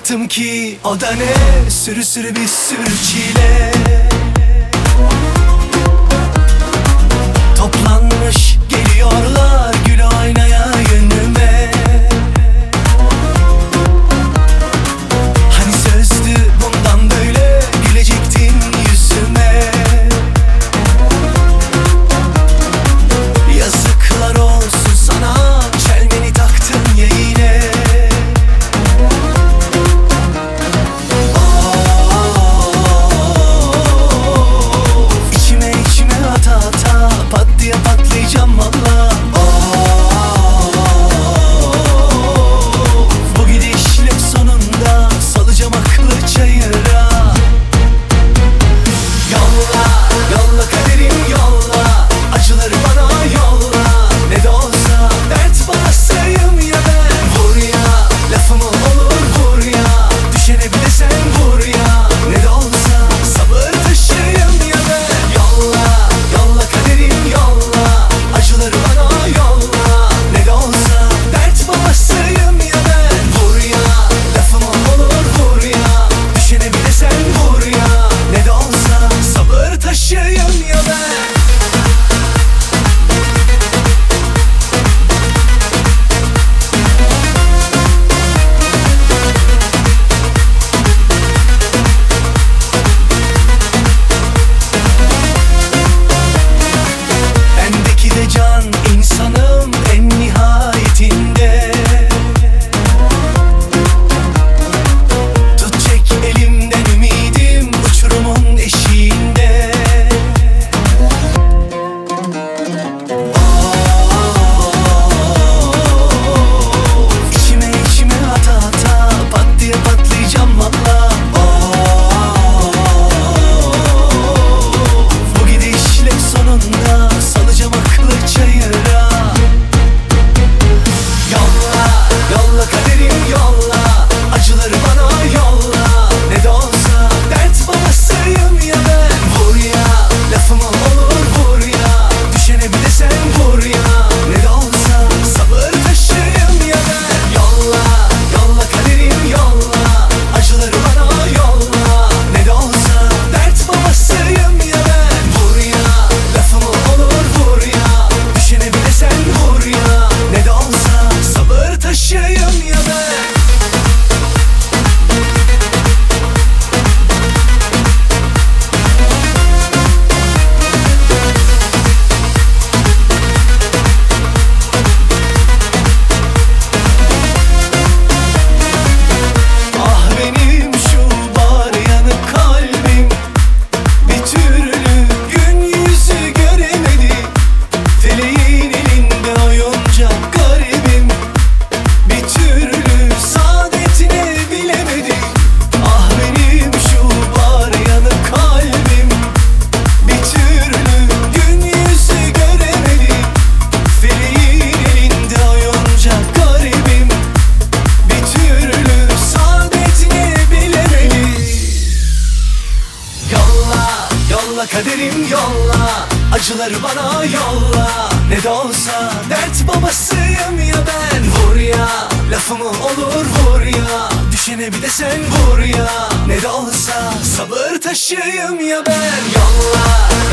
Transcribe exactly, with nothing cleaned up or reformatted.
baktım ki o da ne, sürü sürü bir sürü çile. Toplanmış geliyorlar gül oynaya yönüme. Hani sözdü bundan böyle gülecektin yüzüme. Yazıklar olsun sana, çelmeni taktın ya yine. Of, içime içime ata ata pat diye patlayacağım valla. Of, bu gidişle sonunda salacağım aklı çayıra. Yolla, yolla kaderim yolla, acıları bana yolla. Ne de olsa dert basayım ya ben. Vur ya, lafımı olur vur ya, düşene bir de sen vur ya. Ne de olsa sabır taşıyım ya ben. Yolla, yolla kaderim yolla, acıları bana yolla. Ne de olsa dert basayım ya ben. Vur ya, lafımı olur vur ya, düşene bir de sen vur ya. Ne de olsa sabır taşıyım ya ben. Bendeki de can insanım en nihayetinde. Tut çek elimden ümidim uçurumun eşiğinde. Of, içime içime ata ata pat diye patlayacağım valla. Of, bu gidişle sonunda salacağım aklı çayıra. Yolla, yolla kaderim yolla, acıları bana yolla. Ne de olsa dert basayım ya ben. Vur ya, lafımı olur vur ya, düşene bir de sen vur ya. Ne de olsa sabır taşıyım ya ben. Yolla, yolla kaderim yolla, acıları bana yolla. Ne de olsa dert basayım ya ben. Vur ya, lafımı olur vur ya, düşene bir de sen vur ya. Ne de olsa sabır taşıyım ya ben. Ah benim şu bar yanık kalbim, bir türlü gün yüzü göremedi. Feleğin elinde oyuncak garibim, bir türlü saadetine bilemedi. Ah benim şu bar yanık kalbim, bir türlü gün yüzü göremedi. Feleğin elinde oyuncak garibim, bir türlü saadetine bilemedi. Yolla, yolla kaderim yolla, acıları bana yolla. Ne de olsa dert babasıyım ya ben. Vur ya, lafımı olur vur ya, düşene bir de sen vur ya. Ne de olsa sabır taşıyım ya ben. Yolla,